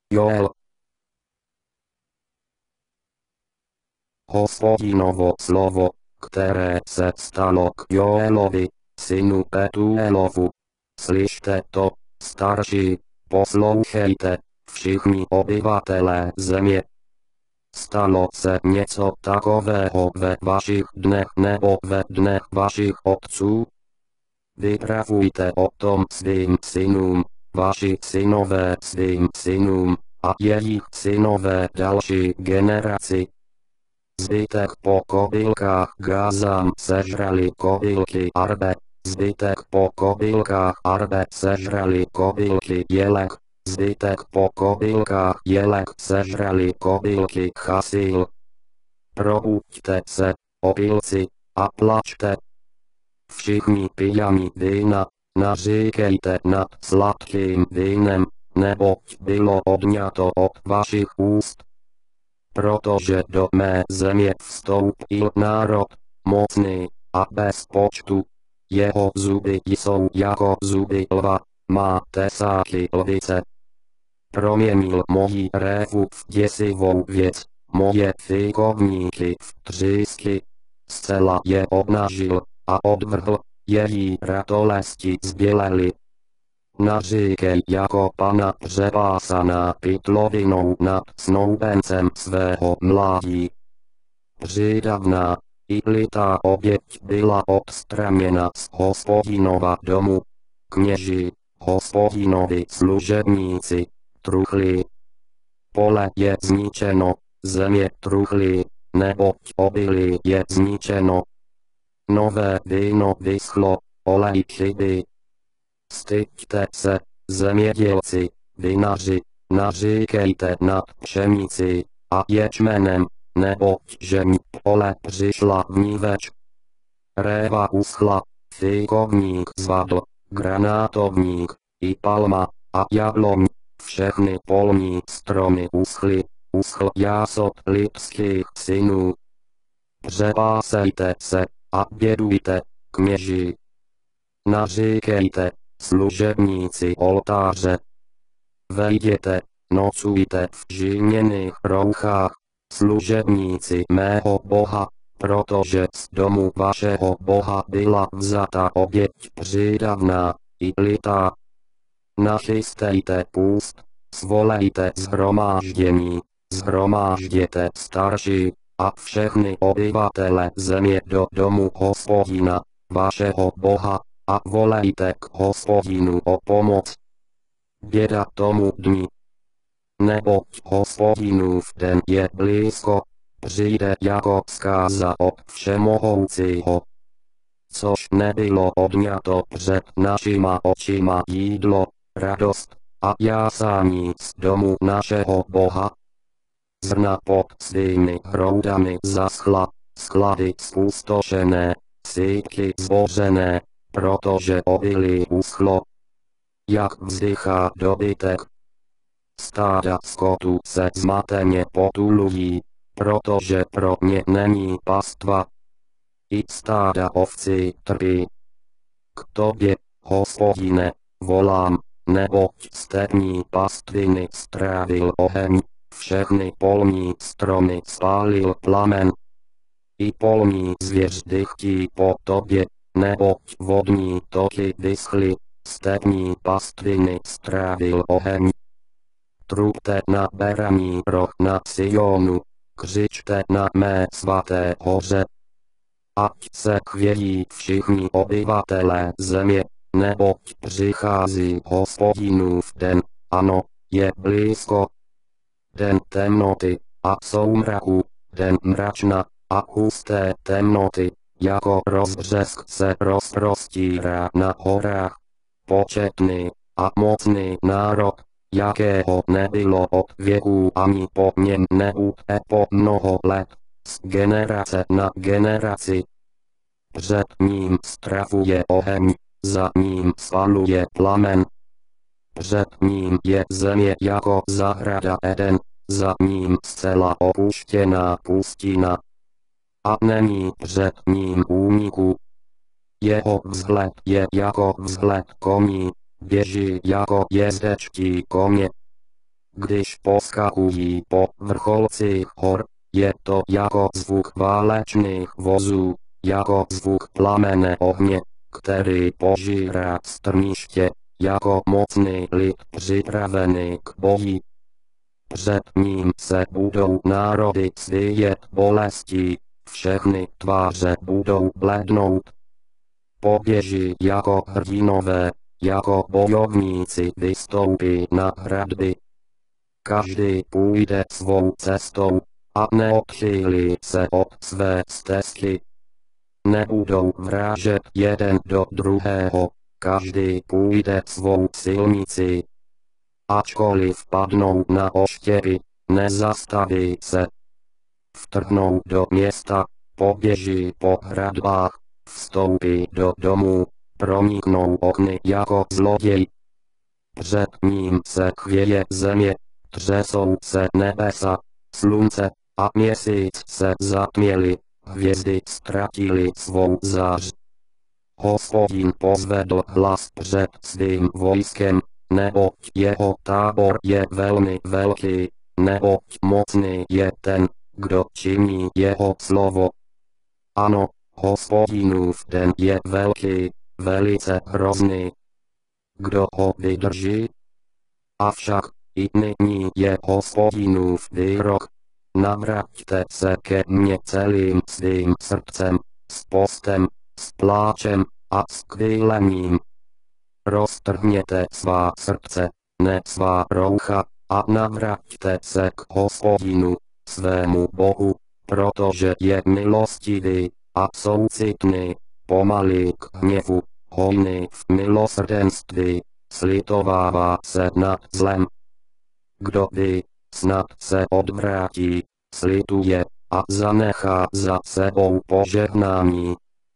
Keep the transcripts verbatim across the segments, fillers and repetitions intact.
Joel. Hospodinovo slovo, které se stalo k Joelovi, synu Petuelovu. Slyšte to, starší, poslouchejte, všichni obyvatelé země. Stalo se něco takového ve vašich dnech nebo ve dnech vašich otců? Vypravujte o tom svým synům, vaši synové svým synům, a jejich synové další generaci. Zbytek po kobylkách Gázám sežrali kobylky Arbe, zbytek po kobylkách Arbe sežrali kobylky Jelek, zbytek po kobylkách Jelek sežrali kobylky Chasil. Probuďte se, opilci, a plačte. Všichni pijani vína, naříkejte nad sladkým vínem, neboť bylo odňato od vašich úst. Protože do mé země vstoupil národ, mocný a bez počtu. Jeho zuby jsou jako zuby lva, má tesáky lvice. Proměnil moji révu v děsivou věc, moje figovníky v třísky. Zcela je obnažil a odvrhl, její ratolesti zbělely. Naříkej jako pana přepásaná pytlovinou nad snoubencem svého mládí. Přídavná i litá oběť byla odstraněna z Hospodinova domu. Kněží, Hospodinovi služebníci, truchlí. Pole je zničeno, země truchlí, neboť obilí je zničeno. Nové víno vyschlo, olej chybí. Styďte se, zemědělci, vinaři, naříkejte nad pšenicí a ječmenem, neboť žeň pole přišla vníveč. Réva uschla, figovník zvadl, granátovník, i palma, a jabloň, všechny polní stromy uschly, uschl jásot lidských synů. Přepásejte se, a bědujte, kněží. Naříkejte, služebníci oltáře. Vejděte, nocujte v žíněných rouchách, služebníci mého Boha, protože z domu vašeho Boha byla vzata oběť přídavná, i litá. Nachystejte půst, svolejte shromáždění, shromážděte starší a všechny obyvatele země do domu Hospodina, vašeho Boha, a volejte k Hospodinu o pomoc. Běda tomu dni. Neboť Hospodinův den je blízko, přijde jako zkáza od Všemohoucího. Což nebylo odňato před našima očima jídlo, radost a jásání z domu našeho Boha. Zrna pod svými hroudami zaschla, sklady spustošené, sípky zbořené, protože obilí uschlo. Jak vzdychá dobytek. Stáda skotu se zmateně potulují, protože pro ně není pastva. I stáda ovcí trpí. K tobě, Hospodine, volám, neboť stepní pastviny strávil oheň, všechny polní stromy spálil plamen. I polní zvěř dychtí po tobě, neboť vodní toky vyschly, stepní pastviny strávil oheň. Trubte na beraní roh na Sionu, křičte na mé svaté hoře. Ať se chvějí všichni obyvatelé země, neboť přichází Hospodinův den, ano, je blízko. Den temnoty a soumraku, den mračna a husté temnoty, jako rozbřesk se rozprostírá na horách. Početný a mocný národ, jakého nebylo od věků ani po něm nebude po mnoho let, z generace na generaci. Před ním strafuje oheň, za ním spaluje plamen. Před ním je země jako zahrada Eden, za ním zcela opuštěná pustina. A není před ním úniku. Jeho vzhled je jako vzhled koní, běží jako jezdečtí koně. když poskakují po vrcholcích hor, je to jako zvuk válečných vozů, jako zvuk plamene ohně, který požírá strniště, jako mocný lid připravený k boji. Před ním se budou národy svíjet bolestí, všechny tváře budou blednout. Poběží jako hrdinové, jako bojovníci vystoupí na hradby. Každý půjde svou cestou a neodchýlí se od své stezky. Nebudou vrážet jeden do druhého, každý půjde svou silnicí. Ačkoliv padnou na oštěpy, nezastaví se. Vtrhnou do města, poběží po hradbách, vstoupí do domů, proniknou okny jako zloděj. Před ním se chvěje země, třesou se nebesa, slunce a měsíc se zatměly, hvězdy ztratily svou zář. Hospodin pozvedl hlas před svým vojskem, neboť jeho tábor je velmi velký, neboť mocný je ten, kdo činí jeho slovo. Ano, Hospodinův den je velký, velice hrozný. Kdo ho vydrží? Avšak i nyní je Hospodinův výrok. Navraťte se ke mně celým svým srdcem, s postem, s pláčem a s kvílením. Roztrhněte svá srdce, ne svá roucha, a navraťte se k Hospodinu, svému Bohu, protože je milostivý a soucitný, pomalý k hněvu, hojný v milosrdenství, slitovává se nad zlem. Kdo ví, snad se odvrátí, slituje a zanechá za sebou požehnání.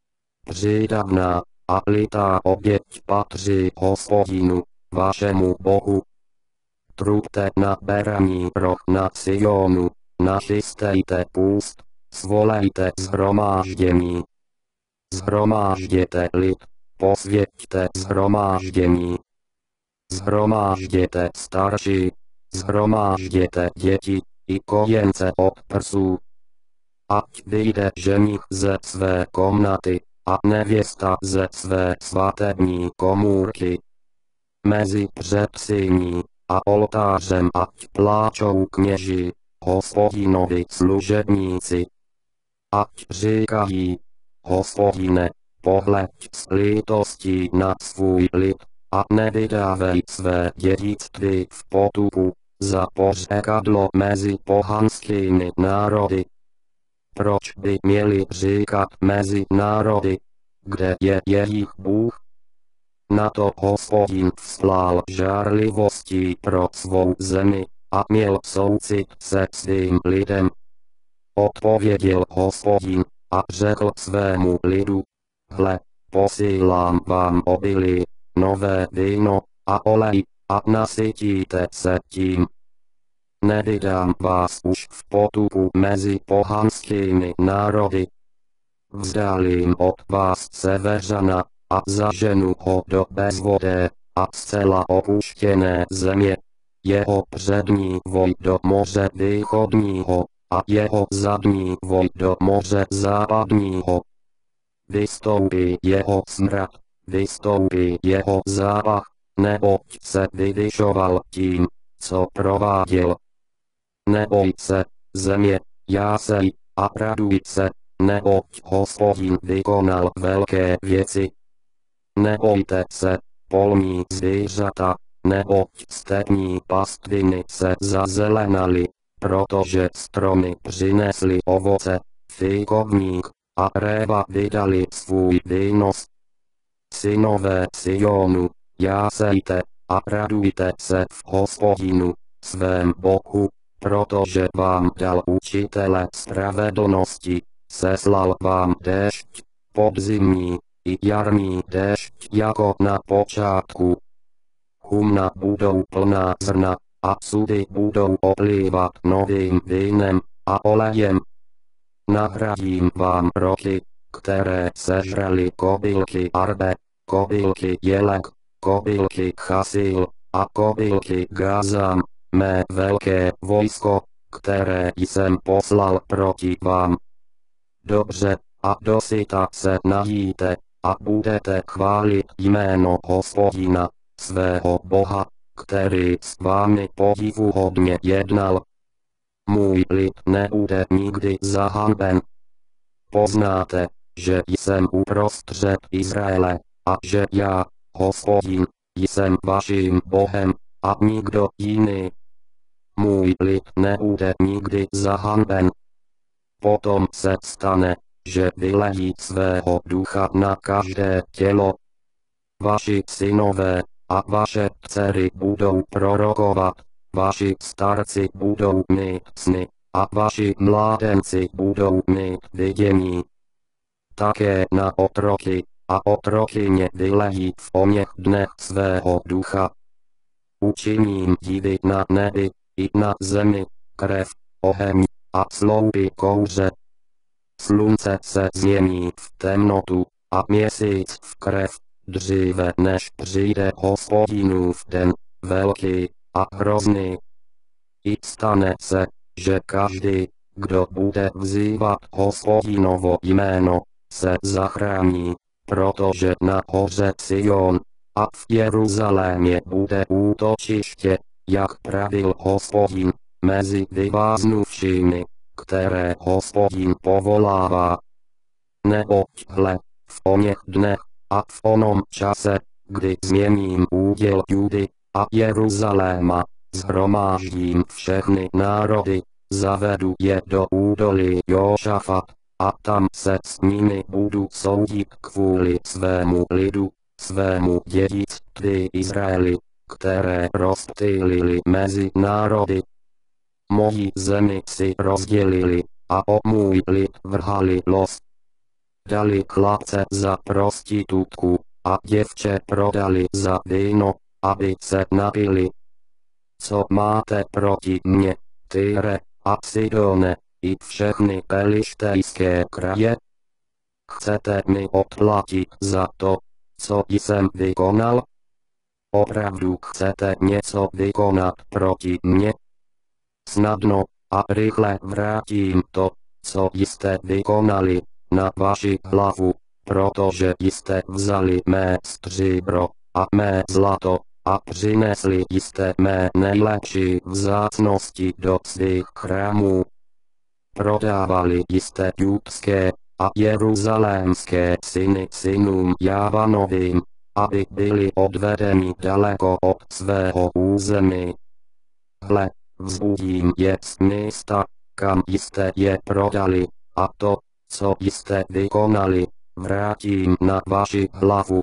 Přídavná a litá oběť patří Hospodinu, vašemu Bohu. Trubte na beraní roh na Sionu, nachystejte půst, svolejte shromáždění. Shromážděte lid, posvěťte shromáždění. Shromážděte starší, shromážděte děti i kojence od prsů. Ať vyjde ženich ze své komnaty a nevěsta ze své svatební komůrky. Mezi předsíní a oltářem ať pláčou kněži, Hospodinovi služebníci. Ať říkají, Hospodine, pohleď s lítostí na svůj lid a nevydávej své dědictví v potupu, za pořekadlo mezi pohanskými národy. Proč by měli říkat mezi národy, kde je jejich Bůh? Na to Hospodin vzplál žárlivostí pro svou zemi a měl soucit se svým lidem. Odpověděl Hospodin a řekl svému lidu, hle, posílám vám obilí, nové víno a olej, a nasytíte se tím. Nevydám vás už v potupu mezi pohanskými národy. Vzdálím od vás Severana a zaženu ho do bezvodé a zcela opuštěné země. Jeho přední voj do moře východního a jeho zadní voj do moře západního. Vystoupí jeho smrad, vystoupí jeho zápach, neboť se vyvyšoval tím, co prováděl. Neboj se, země, jásej a raduj se, neboť Hospodin vykonal velké věci. Nebojte se, polní zvířata, neboť stepní pastviny se zazelenaly, protože stromy přinesly ovoce, fíkovník a réva vydali svůj výnos. Synové Sionu, jásejte a radujte se v Hospodinu, svém Bohu, protože vám dal učitele spravedlnosti, seslal vám déšť, podzimní i jarní déšť jako na počátku. Humna budou plná zrna a sudy budou oplývat novým vínem a olejem. Nahradím vám roky, které sežrali kobylky Arbe, kobylky Jelek, kobylky Chasil a kobylky Gázám, mé velké vojsko, které jsem poslal proti vám. Dobře, a dosyta se najíte, a budete chválit jméno Hospodina, svého Boha, který s vámi podivuhodně jednal. Můj lid nebude nikdy zahanben. Poznáte, že jsem uprostřed Izraele, a že já, Hospodin, jsem vaším Bohem, a nikdo jiný. Můj lid nebude nikdy zahanben. Potom se stane, že vylejí svého ducha na každé tělo. Vaši synové a vaše dcery budou prorokovat, vaši starci budou mít sny, a vaši mládenci budou mít vidění. Také na otroky a otrokyně vylejí v oněch dnech svého ducha. Učiním divy na nebi i na zemi, krev, oheň a sloupy kouře. Slunce se změní v temnotu a měsíc v krev, dříve než přijde Hospodinův den, velký a hrozný. I stane se, že každý, kdo bude vzývat Hospodinovo jméno, se zachrání, protože na hoře Sion a v Jeruzalémě bude útočiště, jak pravil Hospodin, mezi vyváznuvšími, které Hospodin povolává. Neboť hle, v oněch dnech a v onom čase, kdy změním úděl Judy a Jeruzaléma, shromáždím všechny národy, zavedu je do údolí Jošafat, a tam se s nimi budu soudit kvůli svému lidu, svému dědictví Izraeli, které rozptýlili mezi národy. Moji zemi si rozdělili, a o můj lid vrhali los. Dali chlapce za prostitutku, a děvče prodali za víno, aby se napili. Co máte proti mně, Tyre a Sidone, i všechny pelištejské kraje? Chcete mi odplatit za to, co jsem vykonal? Opravdu chcete něco vykonat proti mně? Snadno a rychle vrátím to, co jste vykonali, na vaši hlavu, protože jste vzali mé stříbro a mé zlato, a přinesli jste mé nejlepší vzácnosti do svých chrámů. Prodávali jste judské a jeruzalémské syny synům Jávanovým, aby byli odvedeni daleko od svého území. Hle, vzbudím je z místa, kam jste je prodali, a to, co jste vykonali, vrátím na vaši hlavu.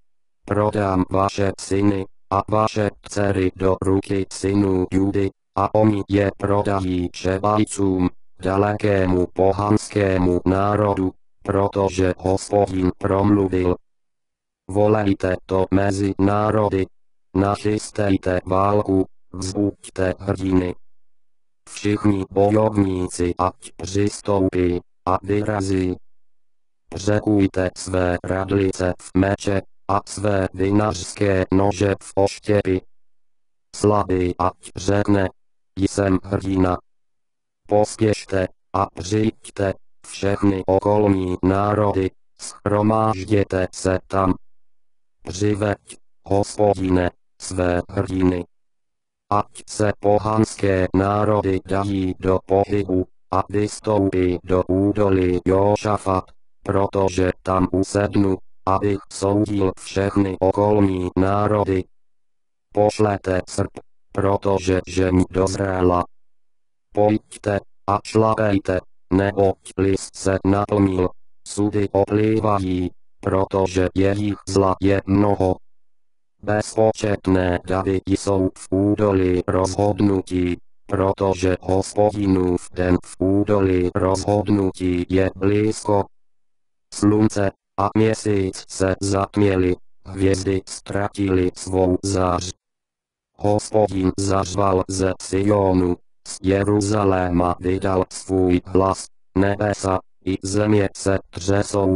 Prodám vaše syny a vaše dcery do ruky synů Judy, a oni je prodají Šebajcům, dalekému pohanskému národu, protože Hospodin promluvil. Volejte to mezi národy, nachystejte válku, vzbuďte hrdiny. Všichni bojovníci ať přistoupí a vyrazí. Překujte své radlice v meče a své vinařské nože v oštěpy. Slabý ať řekne, jsem hrdina. Pospěšte a přijďte, všechny okolní národy, shromážděte se tam. Přiveď, Hospodine, své hrdiny. Ať se pohanské národy dají do pohybu a vystoupí do údolí Jošafat, protože tam usednu, abych soudil všechny okolní národy. Pošlete srp, protože žeň dozrála. Pojďte a šlapejte, neboť list se naplnil, sudy oplývají, protože jejich zla je mnoho. Bezpočetné davy jsou v údolí rozhodnutí, protože Hospodinův den v údolí rozhodnutí je blízko. Slunce a měsíc se zatměli, hvězdy ztratili svou zář. Hospodin zařval ze Sionu, z Jeruzaléma vydal svůj hlas, nebesa i země se třesou.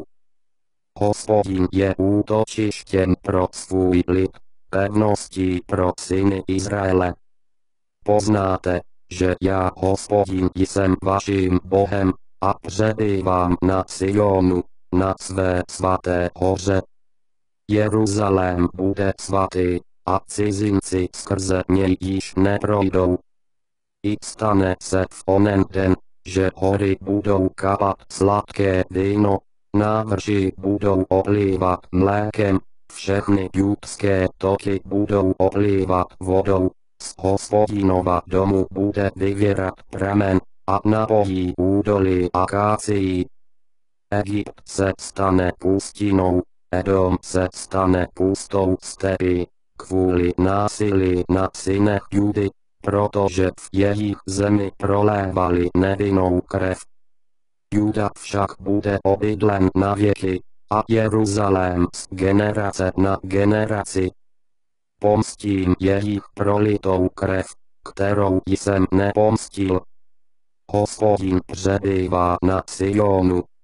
Hospodin je útočištěm pro svůj lid, pevností pro syny Izraele. poznáte, že já Hospodin jsem vaším Bohem, a přebývám na Sionu, na své svaté hoře. Jeruzalém bude svatý, a cizinci skrze něj již neprojdou. I stane se v onen den, že hory budou kapat sladké víno, návrši budou oplývat mlékem, všechny judské toky budou oplývat vodou, z Hospodinova domu bude vyvěrat pramen, a napojí údolí akácií. Egypt se stane pustinou, Edom se stane pustou stepí, kvůli násilí na synech Judy, protože v jejich zemi prolévali nevinnou krev. Juda však bude obydlen na věky, a Jeruzalém z generace na generaci. Pomstím jejich prolitou krev, kterou jsem nepomstil. Hospodin přebývá na Sionu,